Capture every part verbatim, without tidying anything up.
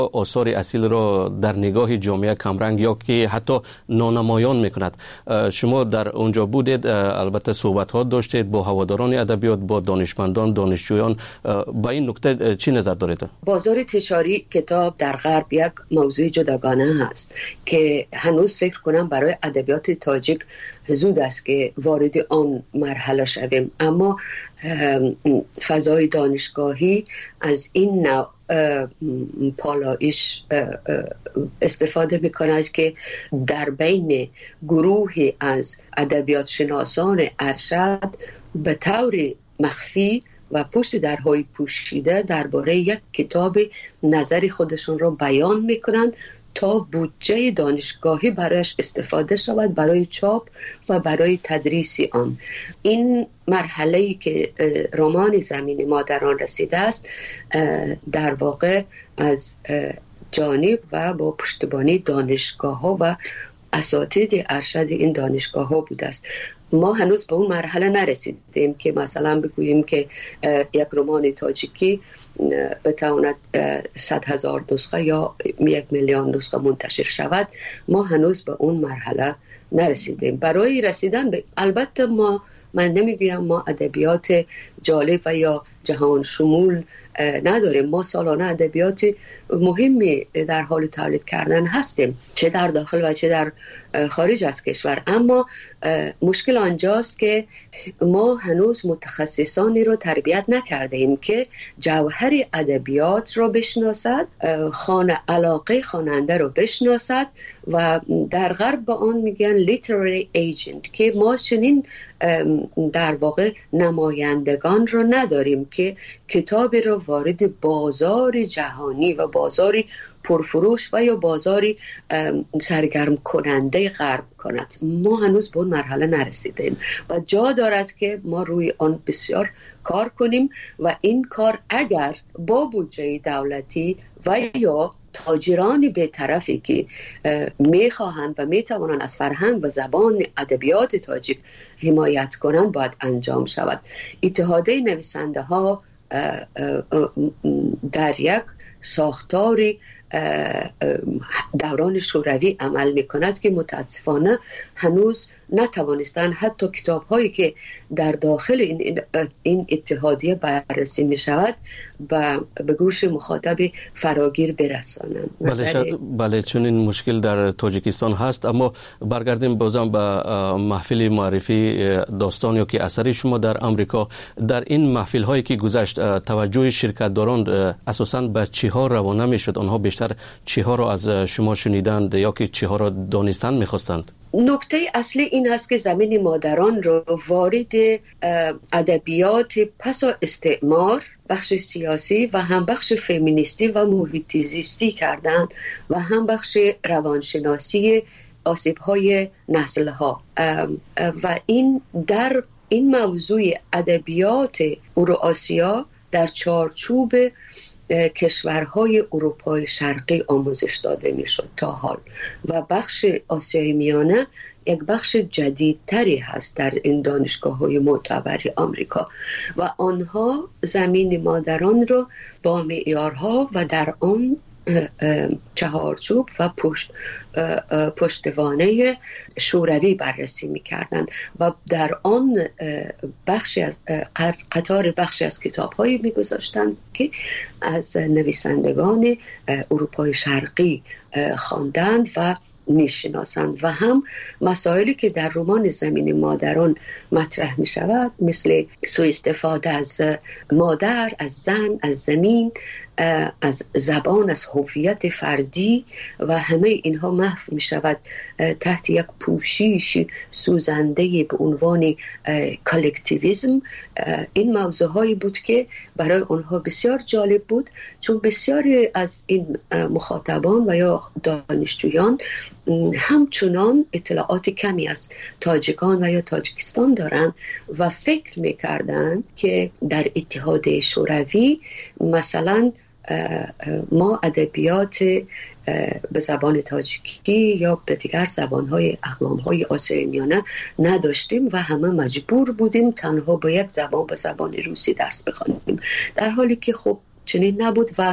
آثار اصیل را در نگاه جامعه کمرنگ یا که حتی نانمایان میکند. شما در اونجا بودید، البته صحبت ها داشتید با هواداران ادبیات، با دانشمندان، دانشجویان. با این نکته چی نظر دارید؟ بازار تجاری کتاب در غرب یک موضوع جداگانه هست که هنوز فکر کنم برای ادبیات تاجیک زود است که وارد آن مرحله شویم، اما فضای دانشگاهی از این نوع پالایش استفاده میکند که در بین گروهی از ادبیات شناسان ارشد به طور مخفی و پشت درهای پوشیده درباره یک کتاب نظر خودشون را بیان میکنند تا بودجه دانشگاهی برایش استفاده شود برای چاپ و برای تدریس آن. این مرحله‌ای که رمان زمین مادران رسیده است در واقع از جانب و با پشتیبانی دانشگاه‌ها و اساتید ارشد این دانشگاه‌ها بوده است. ما هنوز به اون مرحله نرسیدیم که مثلا بگوییم که یک رمان تاجیکی بتواند صد هزار نسخه یا یک میلیون نسخه منتشر شود. ما هنوز به اون مرحله نرسیدیم. برای رسیدن به البته ما من نمیگویم ما ادبیات جالب و یا جهان شمول نداریم. ما سالانه ادبیات مهمی در حال تولید کردن هستیم، چه در داخل و چه در خارج از کشور. اما مشکل آنجاست که ما هنوز متخصصانی رو تربیت نکرده ایم که جوهر ادبیات رو بشناسد، خانه علاقه خواننده رو بشناسد و در غرب به آن میگن literary agent، که ما چنین در واقع نمایندگان رو نداریم که کتاب رو وارد بازار جهانی و بازاری پرفروش و یا بازاری سرگرم کننده غرب کند. ما هنوز به اون مرحله نرسیدیم و جا دارد که ما روی آن بسیار کار کنیم و این کار اگر با بودجه دولتی و یا تاجرانی به طرفی که میخواهند و میتوانند از فرهنگ و زبان ادبیات تاجیک حمایت کنند باید انجام شود. اتحادیه نویسنده ها در یک ساختاری دوران شوروی عمل میکند که متاسفانه هنوز نتوانستن حتی کتاب هایی که در داخل این, این اتحادیه بررسی می شود به گوش مخاطب فراگیر برسانند. بله, بله چون این مشکل در تاجیکستان هست. اما برگردیم بازم به محفل معرفی داستان یا که اثری شما در امریکا. در این محفل هایی که گذشت توجه شرکت داران اساساً به چی ها روانه می شد؟ آنها بیشتر چی ها را از شما شنیدند یا که چی ها را دانستن می خواستند؟ نکته اصلی این است که زمین مادران رو وارد ادبیات پس از استعمار، بخش سیاسی و هم بخش فمینیستی و محیط زیستی کردن و هم بخش روانشناسی آسیب‌های نسل‌ها و این در این موضوع ادبیات اوراسیا در چارچوب کشورهای اروپای شرقی آموزش داده می شد تا حال و بخش آسیای میانه یک بخش جدیدتری هست در این دانشگاه‌های معتبر آمریکا و آنها زمین مادران رو با معیارها و در آن چهارچوب و پشت پشتوانه شوروی بررسی می‌کردند و در آن بخشی از قطار بخشی از کتاب‌هایی می‌گذاشتند که از نویسندگان اروپای شرقی خواندند و میشناسند و هم مسائلی که در رمان زمین مادران مطرح می شود مثل سوء استفاده از مادر، از زن، از زمین، از زبان، از هویت فردی و همه اینها محو می شود تحت یک پوشش سوزنده به عنوان کالکتیویسم. این موضوعهایی بود که برای آنها بسیار جالب بود چون بسیاری از این مخاطبان و یا دانشجویان همچنان اطلاعات کمی از تاجیکان و یا تاجیکستان دارند و فکر میکردند که در اتحاد شوروی مثلا ما ادبیات به زبان تاجیکی یا به دیگر زبانهای اقوامهای آسیای میانه نداشتیم و همه مجبور بودیم تنها با یک زبان به زبان روسی درس بخوانیم، در حالی که خب چنین نبود و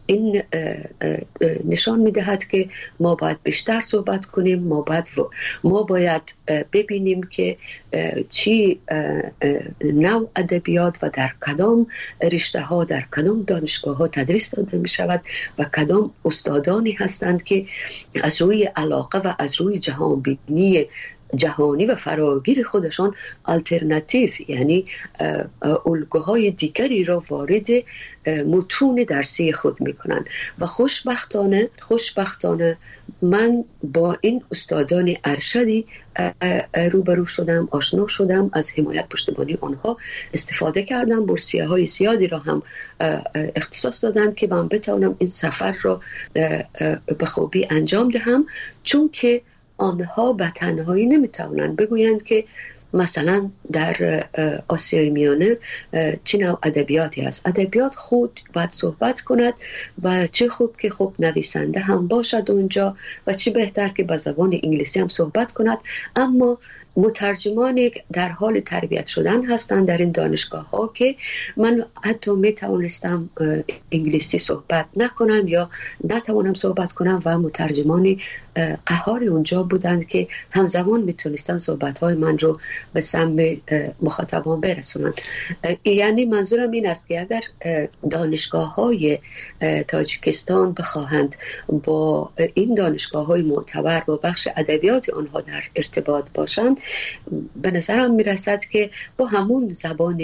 این نشان میدهد که ما باید بیشتر صحبت کنیم، ما باید ما باید ببینیم که چی نوع ادبیات و در کدام رشته ها در کدام دانشگاه ها تدریس داده می شود و کدام استادانی هستند که از روی علاقه و از روی جهان بینی جهانی و فراگیر خودشان آلترناتیو یعنی الگوهای دیگری را وارد متون درسی خود میکنند و خوشبختانه خوشبختانه من با این استادان ارشدی روبرو شدم، آشنا شدم، از حمایت پشتیبانی آنها استفاده کردم، بورسیه های زیادی را هم اختصاص دادند که من بتوانم این سفر را به خوبی انجام دهم، چون که آنها به تنهایی نمیتوانند بگویند که مثلا در آسیای میانه چه نوع ادبیاتی هست. ادبیات خود باید صحبت کند و چه خوب که خوب نویسنده هم باشد اونجا و چه بهتر که به زبان انگلیسی هم صحبت کند، اما مترجمانی در حال تربیت شدن هستند در این دانشگاه ها که من حتی می توانستم انگلیسی صحبت نکنم یا نتوانم صحبت کنم و مترجمانی قهار اونجا بودند که همزمان میتونستن صحبت های من رو به سمع مخاطبان برسونند. یعنی منظورم این است که اگر دانشگاه های تاجیکستان بخواهند با این دانشگاه های معتبر با بخش ادبیات آنها در ارتباط باشند، به نظرم میرسد که با همون زبان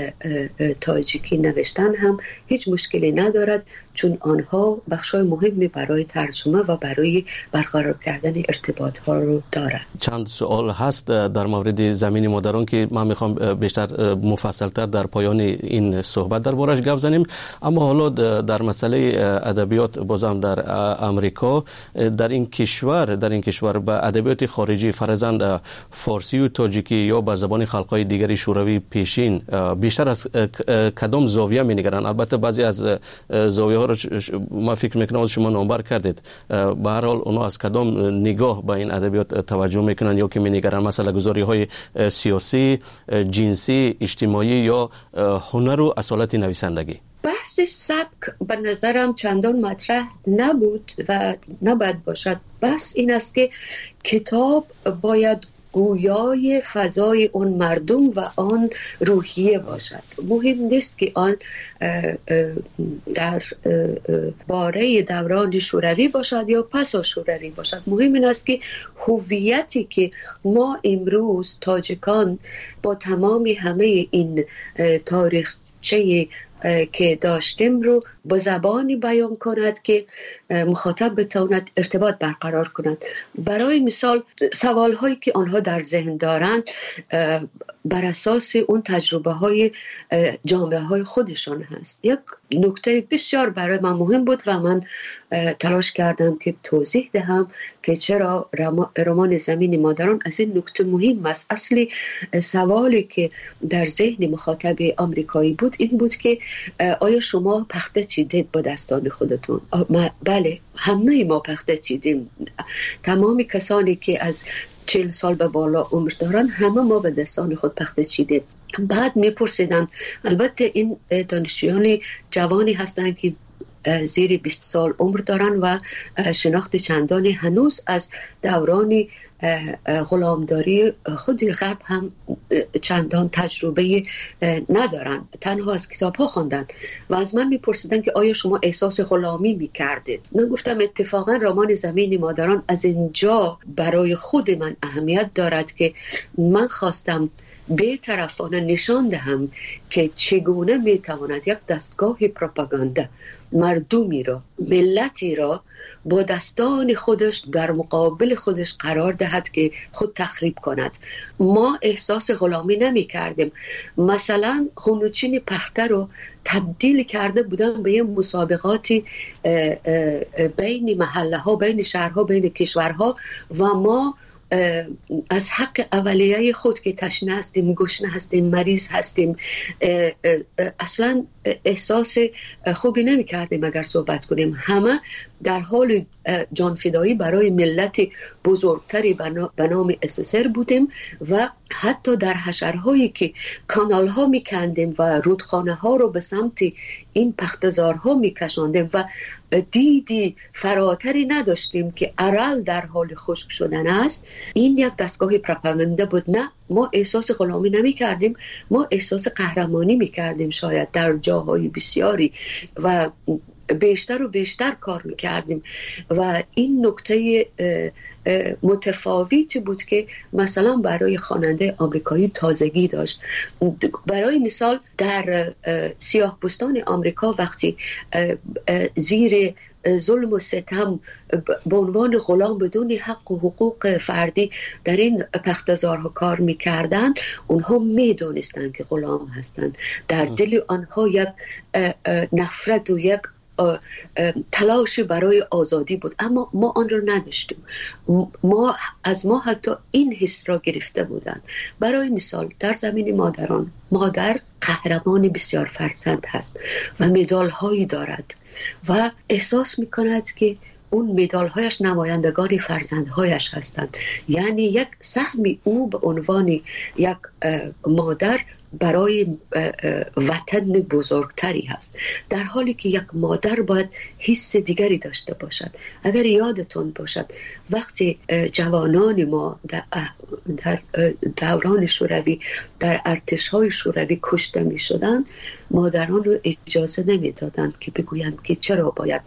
تاجیکی نوشتن هم هیچ مشکلی ندارد، چون آنها بخشای مهمی برای ترجمه و برای برقرار کردن ارتباط ها رو دارند. چند سوال هست در مورد زمین مادران که من میخوام بیشتر مفصلتر در پایان این صحبت دربارش گپ زنیم، اما حالا در مسئله ادبیات بازم در امریکا، در این کشور در این کشور به ادبیات خارجی فرضاً فارسی و تاجیکی یا به زبان خلق‌های دیگری شوروی پیشین بیشتر از کدام زاویه می‌نگرند؟ البته بعضی از زاویه ها رو ما فکر میکنم شما نامبر کردید، به هر حال اونا از کدام نگاه به این ادبیات توجه میکنن یا که می‌نگرند؟ مثلا گذاری های سیاسی، جنسی، اجتماعی یا هنر و اصالت نویسندگی؟ بحث سبک به نظرم چندان مطرح نبود و نباید باشد. بحث این است که کتاب باید گویای فضای اون مردم و آن روحیه باشد. مهم نیست که آن در باره دوران شوروی باشد یا پس از شوروی باشد. مهم این است که هویتی که ما امروز تاجیکان با تمام همه این تاریخچه که داشتیم رو با زبانی بیان کند که مخاطب بتواند ارتباط برقرار کند. برای مثال سوال هایی که آنها در ذهن دارند بر اساس اون تجربه های جامعه های خودشان هست. یک نکته بسیار برای من مهم بود و من تلاش کردم که توضیح دهم که چرا رمان زمین مادران از این نکته مهم است. اصلی سوالی که در ذهن مخاطب آمریکایی بود این بود که آیا شما پخته چیدید با دستان خودتون؟ بله، همه ما پخته چیدیم. تمامی کسانی که از چهل سال به بالا عمر دارن همه ما به دستان خود پخته چیدیم. بعد میپرسیدن، البته این دانشجویان جوانی هستند که زیر بیست سال عمر دارن و شناخت چندانی هنوز از دوران غلامداری خود غرب هم چندان تجربه ندارن، تنها از کتاب ها خوندن و از من میپرسیدن که آیا شما احساس غلامی میکردید؟ من گفتم اتفاقا رمان زمین مادران از اینجا برای خود من اهمیت دارد که من خواستم به طرفانه نشان دهم که چگونه میتواند یک دستگاه پروپاگاندا مردمی را، ملتی را با دستان خودش در مقابل خودش قرار دهد که خود تخریب کند. ما احساس غلامی نمی کردیم. مثلا خونوچین پخته رو تبدیل کرده بودن به یه مسابقاتی بین محله ها، بین شهرها، بین کشورها و ما از حق اولیه خود که تشنه هستیم، گشنه هستیم، مریض هستیم، اصلا احساس خوبی نمی کردیم اگر صحبت کنیم. همه در حال جانفدایی برای ملت بزرگتری به نام اس اس ار بودیم و حتی در حشرهایی که کانال ها می کندیم و رودخانه ها رو به سمت این پختزارها می کشاندیم و دیدی فراتری نداشتیم که ارل در حال خشک شدن است. این یک دستگاه پروپاگاندا بود. نه، ما احساس غلامی نمی کردیم، ما احساس قهرمانی می کردیم شاید در جاهای بسیاری و بیشتر و بیشتر کار میکردیم و این نکته متفاوتی بود که مثلا برای خواننده آمریکایی تازگی داشت. برای مثال در سیاه پوستان آمریکا وقتی زیر ظلم و ستم به عنوان غلام بدون حق و حقوق فردی در این پختزارها کار میکردن، اونها میدونستند که غلام هستند. در دل آنها یک نفرت و یک تلاش برای آزادی بود، اما ما آن را نداشتیم. ما از ما حتی این حس را گرفته بودند. برای مثال در زمین مادران، مادر قهرمان بسیار فرزند هست و مدال هایی دارد و احساس میکند که اون مدال هایش نمایندگان فرزندهایش هستند. یعنی یک سهمی او به عنوان یک مادر برای وطن بزرگتری هست، در حالی که یک مادر باید حس دیگری داشته باشد. اگر یادتون باشد وقتی جوانان ما در دوران شوروی در ارتش‌های شوروی کشته می شدند، مادران رو اجازه نمی دادند که بگویند که چرا باید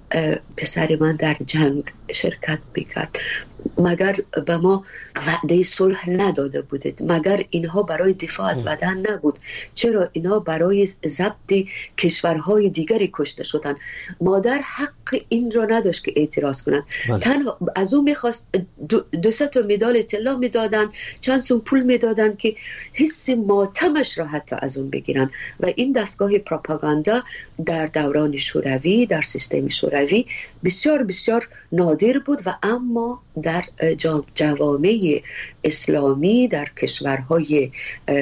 پسر من در جنگ شرکت میکرد، مگر به ما وعده صلح نداده بودید، مگر اینها برای دفاع از وطن نبود، چرا اینها برای ضبط کشورهای دیگری کشته شدن؟ مادر حق این را نداشت که اعتراض کنند. تنها از اون میخواست دو, دو سه تا مدال طلا میدادن، چند سوم پول میدادن که حس ماتمش را حتی از اون بگیرن. و این دستگاه پروپاگاندا در دوران شوروی، در سیستم شوروی بسیار بسیار نادر بود و اما در جوامع اسلامی، در کشورهای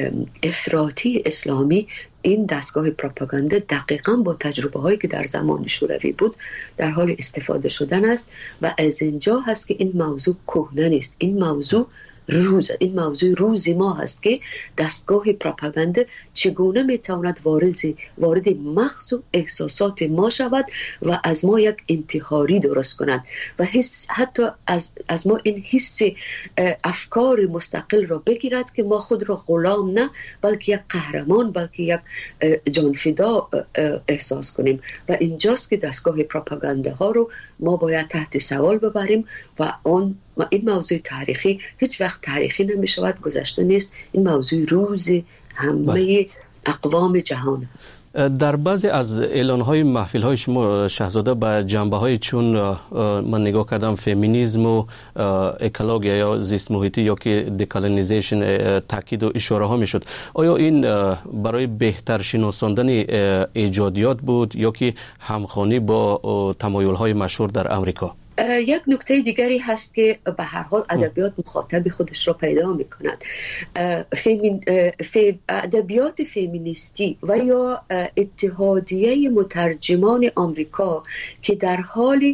افراطی اسلامی، این دستگاه پروپاگاندا دقیقاً با تجربه هایی که در زمان شوروی بود در حال استفاده شدن است و از اینجا هست که این موضوع کهنه نیست. این موضوع روز این موضوع روز ما هست که دستگاه پروپاگاندا چگونه میتواند وارد وارد مغز و احساسات ما شود و از ما یک انتحاری درست کند و حس حتی از از ما این حس افکار مستقل را بگیرد که ما خود را غلام نه بلکه یک قهرمان، بلکه یک جانفدا احساس کنیم. و اینجاست که دستگاه پروپاگاندا ها رو ما باید تحت سوال ببریم و آن و این موضوع تاریخی هیچ وقت تاریخی نمی شود، گذشته نیست. این موضوع روز همه اقوام جهان هست. در بعضی از اعلان‌های محفل‌های شما شاهزاده به جنبه‌های چون من نگاه کردم فمینیسم و اکولوژی یا زیست محیطی یا که دکالونیزیشن تاکید و اشاره ها میشد، آیا این برای بهتر شناساندن ایجادیات بود یا که همخوانی با تمایل‌های مشهور در آمریکا؟ یک نکته دیگری هست که به هر حال ادبیات مخاطب خودش را پیدا می کند. فیمین، فی، ادبیات فمینیستی و یا اتحادیه مترجمان آمریکا که در حال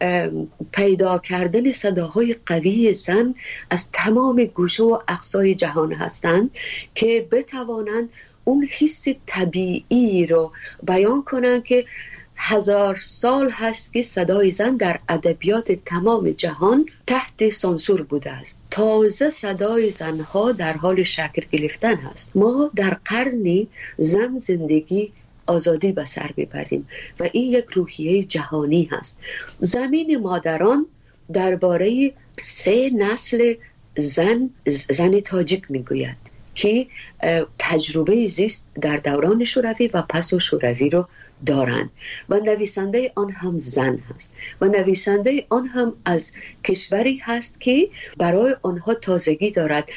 پیدا کردن صداهای قوی زن از تمام گوشه و اقصای جهان هستند که بتوانند اون حس طبیعی رو بیان کنند که هزار سال هست که صدای زن در ادبیات تمام جهان تحت سانسور بوده است. تازه صدای زنها در حال شکل گرفتن هست. ما در قرنی زن زندگی آزادی به سر میبریم و این یک روحیه جهانی هست. زمین مادران درباره سه نسل زن زن تاجیک میگوید که تجربه زیست در دوران شوروی و پس از شوروی رو دارند و نویسنده آن هم زن هست و نویسنده آن هم از کشوری هست که برای آنها تازگی دارد.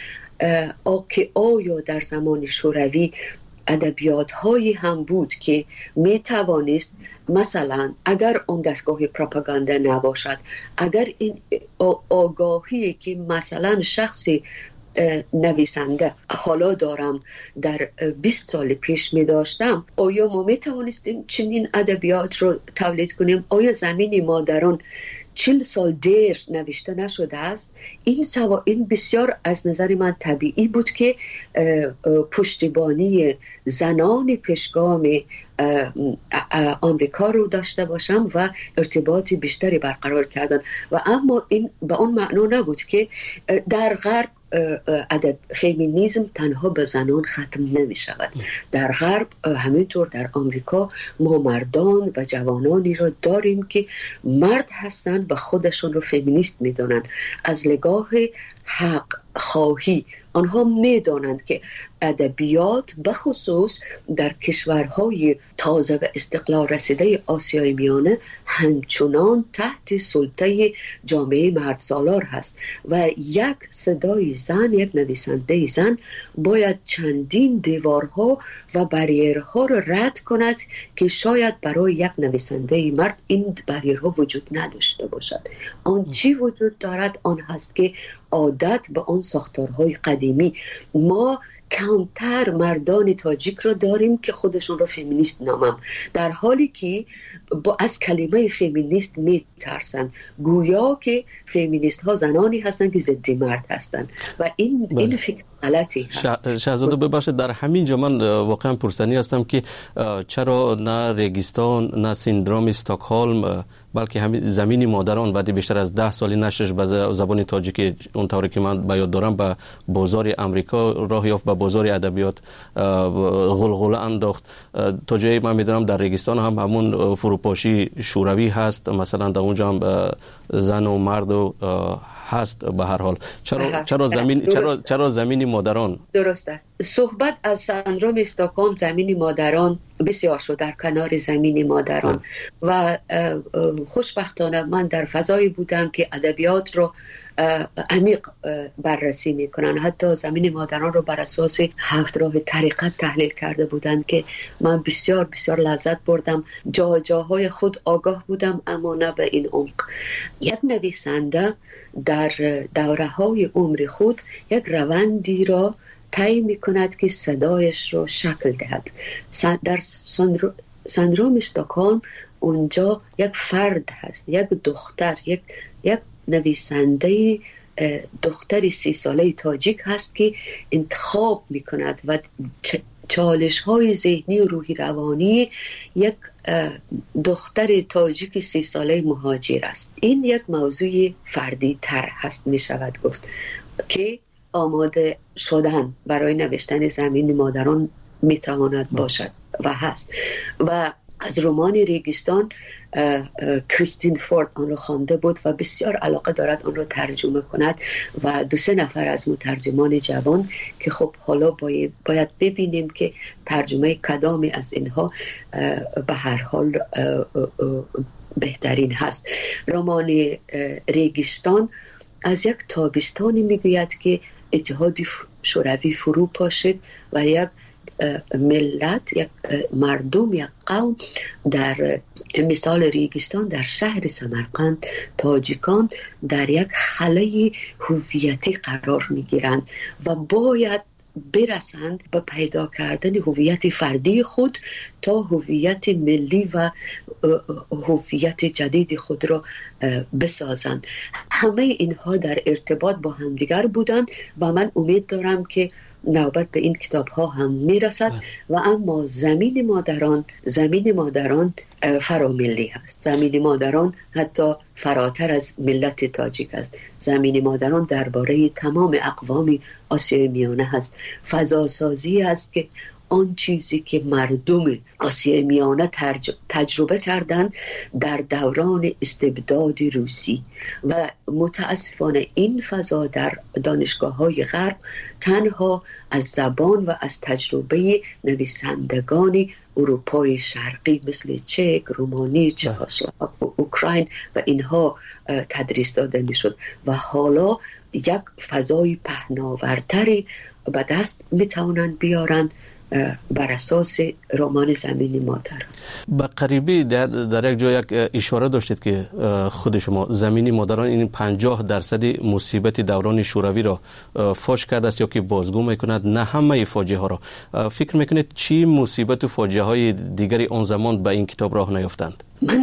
که آیا در زمان شوروی ادبیات هایی هم بود که می توانست مثلا اگر اون دستگاه پروپاگاندا نباشد، اگر این آگاهی که مثلا شخصی نویسنده حالا دارم در بیست سال پیش می داشتم، آیا ما می توانستیم چنین ادبیات رو تولید کنیم؟ آیا زمین مادران چل سال دیر نوشته نشده است؟ این سوا این بسیار از نظر من طبیعی بود که پشتیبانی زنان پیشگام آمریکا رو داشته باشم و ارتباطی بیشتری برقرار کردن. و اما این به اون معنا نبود که در غرب ادب فمینیسم تنها به زنان ختم نمی شود. در غرب همینطور در آمریکا ما مردان و جوانانی را داریم که مرد هستند و خودشون رو فمینیست می دانند. از نگاه حق خواهی آنها می دانند که ادبیات بخصوص در کشورهای تازه و استقلال رسیده آسیای میانه همچنان تحت سلطه جامعه مرد سالار هست و یک صدای زن، یک نویسنده زن باید چندین دیوارها و بریرها را رد کند که شاید برای یک نویسنده مرد این بریرها وجود نداشته باشد. آن چی وجود دارد؟ آن هست که عادت به آن ساختارهای قدیمی. ما کمتر مردان تاجیک را داریم که خودشون را فمینیست نامم، در حالی که با از کلمه فمینیست می ترسن، گویا که فمینیست ها زنانی هستند که ضد مرد هستند و این بله. این فکر غلطی هست. شهزاده ببخشید، در همین جا من واقعا پرسنی هستم که چرا نه ریگستان نه سیندروم استکهلم بلکه همین زمین مادران بعد بیشتر از ده سالی نشرش به زبان تاجیکی اونطوری که من به یاد دارم به بازار امریکا راه یافت، به بازار ادبیات غلغله انداخت. تا جایی من میدونم در ریگستان هم همون فروپاشی شوروی هست، مثلا در اونجا هم زن و مرد و هست. به هر حال چرا چرا زمین چرا چرا زمین مادران؟ درست است. صحبت از سندروم استکهلم زمین مادران بسیار شد در کنار زمین مادران و خوشبختانه من در فضایی بودم که ادبیات رو عمیق بررسی میکنن. حتی زمین مادران رو بر اساس هفت راه طریقت تحلیل کرده بودند که من بسیار بسیار لذت بردم. جا جاهای خود آگاه بودم اما نه به این عمق. یک نویسنده در دوره های عمر خود یک روندی را طی میکند که صدایش رو شکل دهد. در سندروم استکهلم اونجا یک فرد هست، یک دختر، یک یک نویسنده دختری سی ساله تاجیک هست که انتخاب میکند و چالش های ذهنی و روحی روانی یک دختر تاجیک سی ساله مهاجر است. این یک موضوع فردی تر هست می شود گفت که آماده شدن برای نوشتن زمین مادران می تواند باشد و هست. و از رمان ریگستان کریستین فورد آن را خوانده بود و بسیار علاقه دارد آن را ترجمه کند و دو سه نفر از مترجمان جوان که خب حالا باید, باید ببینیم که ترجمه کدامی از اینها به هر حال بهترین هست. رمان ریگستان از یک تابستانی میگوید که اتحاد شوروی فرو پاشد و یک ملت، یک مردم، یک قوم در مثال ریگستان در شهر سمرقند تاجیکان در یک خلأ هویتی قرار میگیرند و باید برسند به پیدا کردن هویت فردی خود تا هویت ملی و هویت جدید خود را بسازند. همه اینها در ارتباط با همدیگر بودند و من امید دارم که نوبت به این کتاب ها هم میرسد و اما زمین مادران زمین مادران فراملی هست. زمین مادران حتی فراتر از ملت تاجیک است. زمین مادران درباره تمام اقوام آسیای میانه هست. فضاسازی است که آن چیزی که مردم آسیای میانه تجربه کردند در دوران استبداد روسی و متاسفانه این فضا در دانشگاه‌های غرب تنها از زبان و از تجربه نویسندگان اروپای شرقی مثل چک، رومانی، چکسلواک، اوکراین و اینها تدریس داده میشد و حالا یک فضای پهناورتری به دست میتوانند بیارند بر اساس رمان زمین مادر. به قریبی در, در یک جای یک اشاره داشتید که خود شما زمین مادران این پنجاه درصد مصیبت دوران شوروی را فاش کرده است یا که بازگو میکند، نه همه فاجعه ها را. فکر میکنید چی مصیبت و فاجعه های دیگری آن زمان به این کتاب راه نیافتند؟ من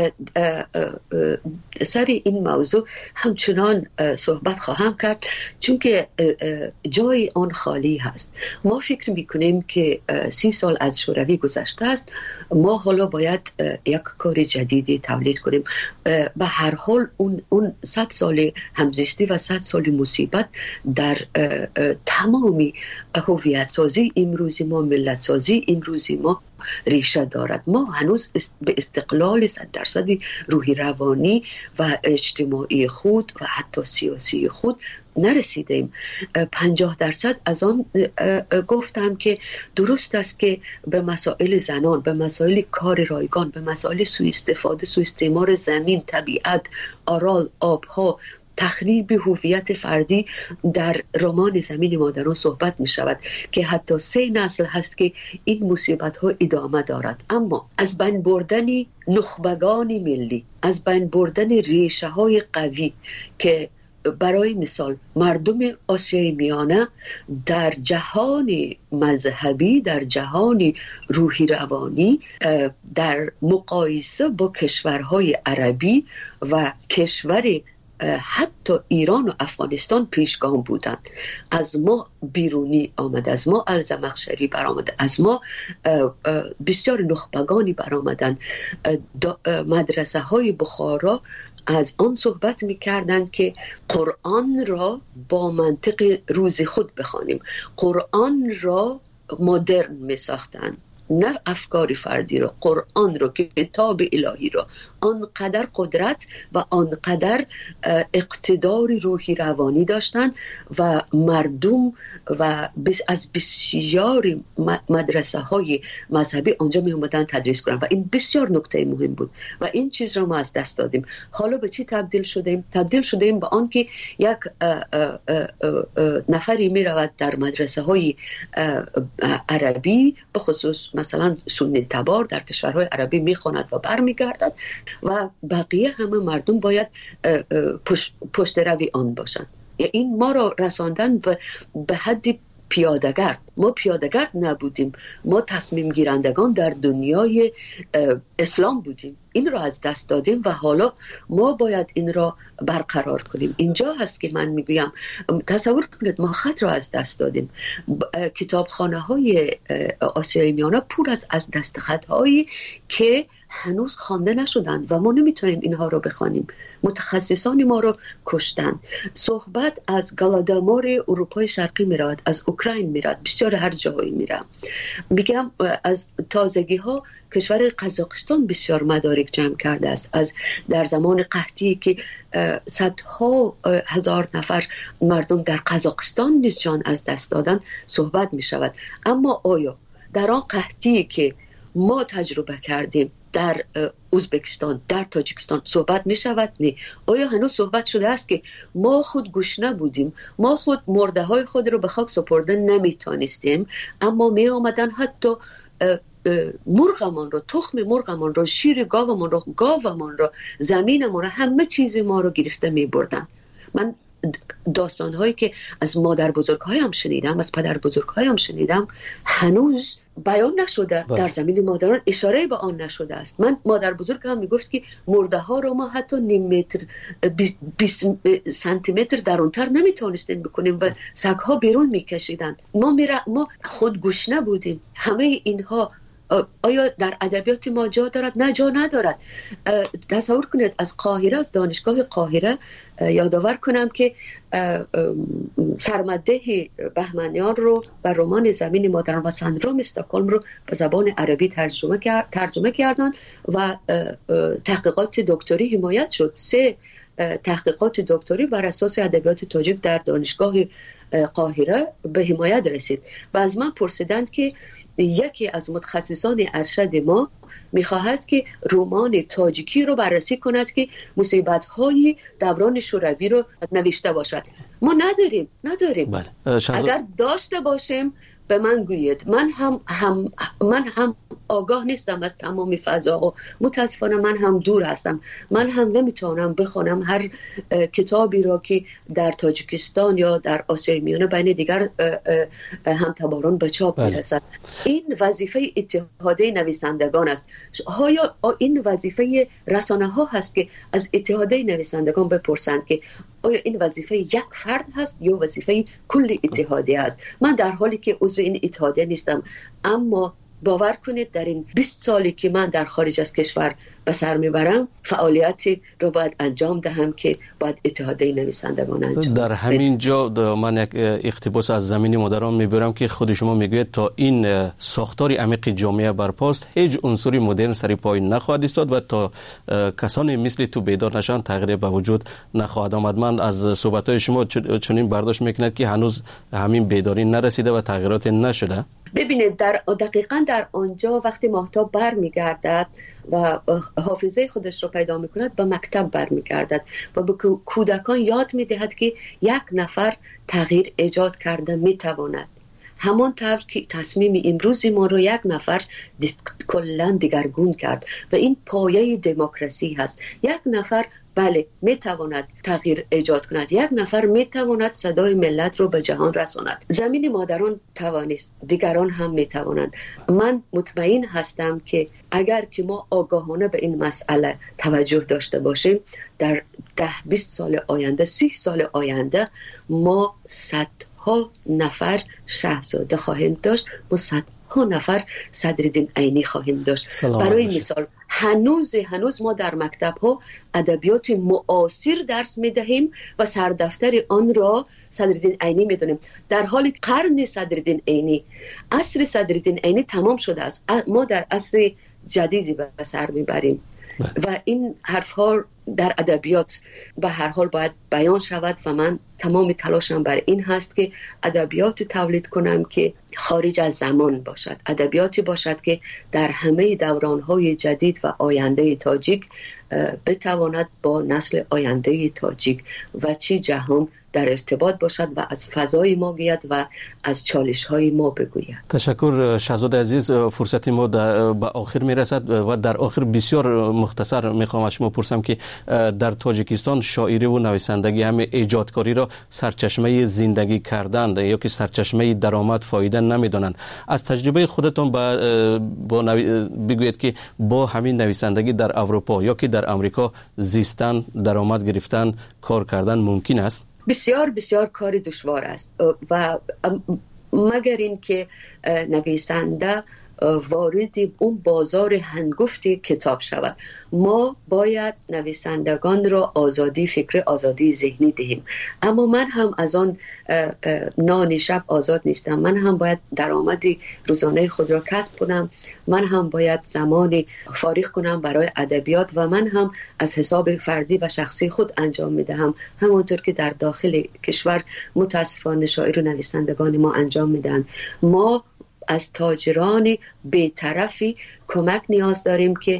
سر این موضوع همچنان صحبت خواهم کرد چون که جای آن خالی هست. ما فکر میکنیم که سی سال از شوروی گذشته است، ما حالا باید یک کار جدیدی تولید کنیم. به هر حال اون اون صد سال همزیستی و صد سال مصیبت در تمامی هویت سازی امروزی ما، ملت سازی امروزی ما ریشه دارد. ما هنوز به استقلال صد درصدی روحی روانی و اجتماعی خود و حتی سیاسی خود نرسیدیم. پنجاه درصد از آن گفتم که درست است که به مسائل زنان، به مسائل کار رایگان، به مسائل سوء استفاده، سوء استعمار زمین، طبیعت، آرال، آبها، تخریب هویت فردی در رمان زمین مادران صحبت می شود که حتی سه نسل هست که این مصیبت ها ادامه دارد. اما از بین بردن نخبگان ملی، از بین بردن ریشه های قوی که برای مثال مردم آسیای میانه در جهان مذهبی، در جهان روحی روانی، در مقایسه با کشورهای عربی و کشور حتی ایران و افغانستان پیشگام بودند. از ما بیرونی آمد، از ما الزمخشری برآمد، از ما بسیار نخبگانی برآمدند. مدرسه های بخارا از آن صحبت می کردند که قرآن را با منطق روز خود بخوانیم، قرآن را مدرن می ساختند، نه افکار فردی رو، قرآن رو که کتاب الهی رو. آنقدر قدرت و آنقدر اقتدار روحی روانی داشتن و مردم و از بسیار مدرسه های مذهبی آنجا می اومدن تدریس کنن و این بسیار نکته مهم بود و این چیز رو ما از دست دادیم. حالا به چی تبدیل شدیم؟ تبدیل شدیم به آن که یک نفری می رود در مدرسه های عربی، به خصوص مثلا سنی تبار در کشورهای عربی می خواند و بر می گردد و بقیه همه مردم باید پشت, پشت روی آن باشند. یعنی این ما را رساندن به, به حد پیاده‌گرد. ما پیاده‌گرد نبودیم، ما تصمیم گیرندگان در دنیای اسلام بودیم. این را از دست دادیم و حالا ما باید این را برقرار کنیم. اینجا هست که من میگویم تصور کنید ما خط را از دست دادیم. کتابخانه های آسیای میانه پر از از دست خط هایی که هنوز خوانده نشدند و ما نمیتونیم اینها رو بخوانیم. متخصصان ما رو کشتن. صحبت از گلادامار اروپای شرقی میرود، از اوکراین میرود، بسیار هر جایی میره. میگم از تازگی ها کشور قزاقستان بسیار مدارک جمع کرده است. از در زمان قحطی که صدها هزار نفر مردم در قزاقستان نیز جان از دست دادن صحبت می شود. اما آیا در آن قحطی که ما تجربه کردیم در ازبکستان، در تاجیکستان صحبت می شود؟ نه. آیا هنوز صحبت شده است که ما خود گشنه بودیم، ما خود مرده های خود رو به خاک سپردن نمی تانستیم، اما می آمدن حتی مرغمان رو، تخم مرغمان رو، شیر گاومان رو، گاومان رو، زمینمان رو، همه چیز ما رو گرفته می بردن. من داستان‌هایی که از مادر بزرگ‌هایم شنیدم، از پدر بزرگ‌هایم شنیدم، هنوز بیان نشده. با. در زمین مادران اشاره به آن نشده است. من مادر بزرگم میگفت که مرده ها رو ما حتی نیم متر بیست سانتی متر درونتر نمیتونستیم بکنیم و سگ ها بیرون میکشیدن. ما میره ما خود گشنه بودیم. همه اینها آیا در ادبیات ما جا دارد؟ نه، جا ندارد. تصور کنید از قاهره، از دانشگاه قاهره یادآور کنم که سرمده بهمنیان رو و رمان زمین مادران و سندروم استکهلم رو به زبان عربی ترجمه کرد ترجمه کردن و تحقیقات دکتری حمایت شد. سه تحقیقات دکتری بر اساس ادبیات تاجیک در دانشگاه قاهره به حمایت رسید و از من پرسیدند که یکی از متخصصان ارشد ما میخواهد که رمان تاجیکی رو بررسی کند که مصیبت‌های دوران شوروی رو نوشته باشد. ما نداریم نداریم بله. اگر داشته باشیم به من گوید. من هم, هم من هم آگاه نیستم از تمام فضاها، متاسفانه من هم دور هستم، من هم نمیتونم بخونم هر کتابی را که در تاجیکستان یا در آسیای میانه بین دیگر همتباران به چاپ میرسد. این وظیفه اتحادیه نویسندگان است. آیا این وظیفه رسانه ها هست که از اتحادیه نویسندگان بپرسند که آیا این وظیفه یک فرد هست یا وظیفه کل اتحادیه است؟ من در حالی که عضو این اتحادیه نیستم، اما باور کنید در این بیست سالی که من در خارج از کشور به سر میبرم فعالیتی رو باید انجام دهم که باید اتحادیه نویسندگان انجام. در همین جا من یک اقتباس از زمین مادران میبرم که خود شما میگوید تا این ساختار عمیق جامعه برپاست هیچ عنصری مدرن سری پای نخواهد ایستاد و تا کسانی مثل تو بیدار نشان تغییر به وجود نخواهد آمد. من از صحبت‌های شما چنین برداشت میکنید که هنوز همین بیداری نرسیده و تغییرات نشده. ببینید در دقیقاً در آنجا وقتی ماهتاب برمیگردد و حافظه خودش رو پیدا میکند به مکتب برمیگردد و به کودکان یاد میدهد که یک نفر تغییر ایجاد کرده میتواند، همان طور که تصمیم امروزی ما رو یک نفر کلاً دیگرگون کرد و این پایه دموکراسی هست. یک نفر بله میتواند تغییر ایجاد کند، یک نفر میتواند صدای ملت رو به جهان رساند. زمین مادران توانست، دیگران هم میتوانند. من مطمئن هستم که اگر که ما آگاهانه به این مسئله توجه داشته باشیم در ده بیست سال آینده، سی سال آینده ما صدها نفر شاهزاده خواهیم داشت، ما صدها نفر صدرالدین عینی خواهیم داشت. برای مثال هنوز هنوز ما در مکتب ها ادبیات معاصر درس میدهیم و سردفتر آن را صدرالدین عینی میدونیم، در حالی قرن صدرالدین عینی، عصر صدرالدین عینی تمام شده است. ما در عصر جدیدی به سر میبریم و این حرف ها در ادبیات به هر حال باید بیان شود و من تمام تلاشم بر این هست که ادبیات تولید کنم که خارج از زمان باشد، ادبیاتی باشد که در همه دوران‌های جدید و آینده تاجیک بتواند با نسل آینده تاجیک و چی جهان در ارتباط باشد و از فضای ما گوید و از چالش‌های ما بگوید. تشکر شاهزاده عزیز. فرصت ما به آخر میرسد و در آخر بسیار مختصر میخوام از شما پرسم که در تاجیکستان شاعری و نویسندگی همه ایجادکاری را سرچشمه زندگی کردند یا که سرچشمه درآمد فایده نمیدانند. از تجربه خودتان با, با نوی... بگویید که با همین نویسندگی در اروپا یا که در امریکا زیستن، درآمد گرفتن، کار کردن ممکن است؟ بسیار بسیار کار دشوار است و مگر این که نویسنده وارد اون بازار هنگفت کتاب شود. ما باید نویسندگان را آزادی فکر، آزادی ذهنی دهیم، اما من هم از آن نان شب آزاد نیستم. من هم باید درآمدی روزانه خود را کسب کنم، من هم باید زمانی فارغ کنم برای ادبیات و من هم از حساب فردی و شخصی خود انجام میدهم، همونطور که در داخل کشور متاسفانه شاعر و نویسندگان ما انجام میدن. ما از تاجران بی‌طرفی کمک نیاز داریم که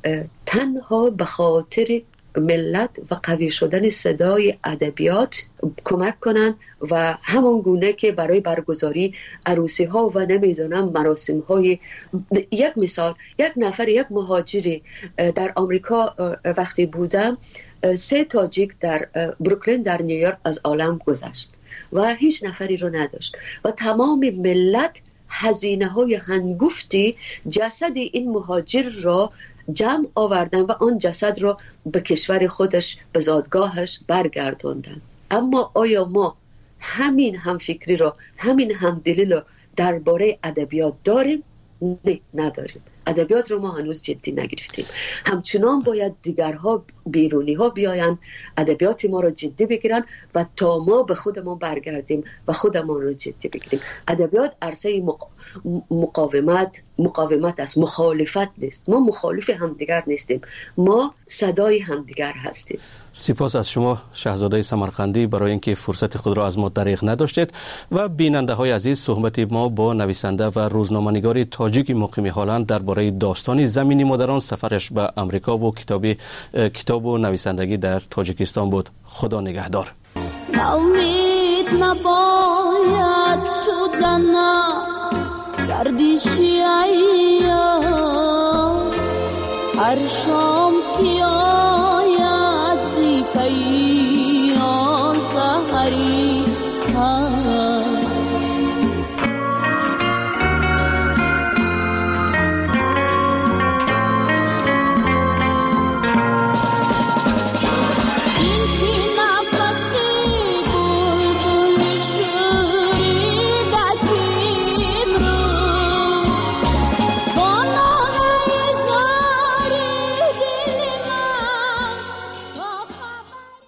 تنها به خاطر ملت و قوی شدن صدای ادبیات کمک کنند و همان گونه که برای برگزاری عروسی ها و نمیدونم مراسم های، یک مثال، یک نفر، یک مهاجری در آمریکا وقتی بودم، سه تاجیک در بروکلین در نیویورک از عالم گذشت و هیچ نفری رو نداشت و تمام ملت هزینه های هنگفتی جسد این مهاجر را جمع آوردن و آن جسد را به کشور خودش، به زادگاهش برگرداندن. اما آیا ما همین همفکری را، همین همدلی را درباره ادبیات داریم؟ نه، نداریم. ادبیات رو ما هنوز جدی نگرفتیم. همچنان باید دیگرها، بیرونی ها بیاین ادبیات ما رو جدی بگیرن و تا ما به خودمون برگردیم و خودمون رو جدی بگیریم. ادبیات عرصه مق... مقاومت مقاومت است، مخالفت نیست. ما مخالف همدیگر نیستیم، ما صدای همدیگر هستیم. سپاس از شما شاهزاده سمرقندی برای اینکه فرصت خود را از ما دریغ نداشتید. و بیننده های عزیز، صحبت ما با نویسنده و روزنامه‌نگار تاجیک مقیم هلند درباره داستان زمین مادران، سفرش به امریکا و کتابی کتاب و نویسندگی در تاجیکستان بود. خدا نگهدار. ناامید نباید شدن دردی شیعیان هر شام کی آید زی پیان سحری